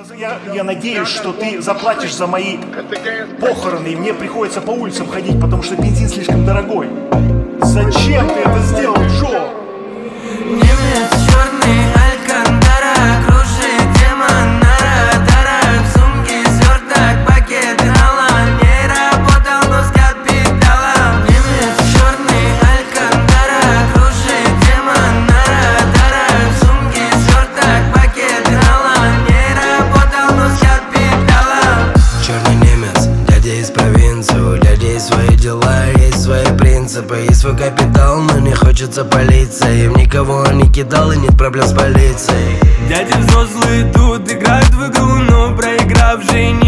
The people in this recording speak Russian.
Я надеюсь, что ты заплатишь за мои похороны, и мне приходится по улицам ходить, потому что бензин слишком дорогой. Зачем ты это сделал, Джо? Немец черный Алькантара крушит демон на радарах. В сумке сверток, пакет нала. Не работал, но скат педалом. Немец черный Алькантара крушит демон на радарах. В сумке сверток, пакет нала. Не работал, но скат педалом. Черный немец, дядя из провинции. У дяди есть свои дела, есть свои принципы. Есть свой капитал, но не хочется палиться. Им никого не кидал и нет проблем с полицией. Дяди взрослые тут играют в игру, но проигравшие не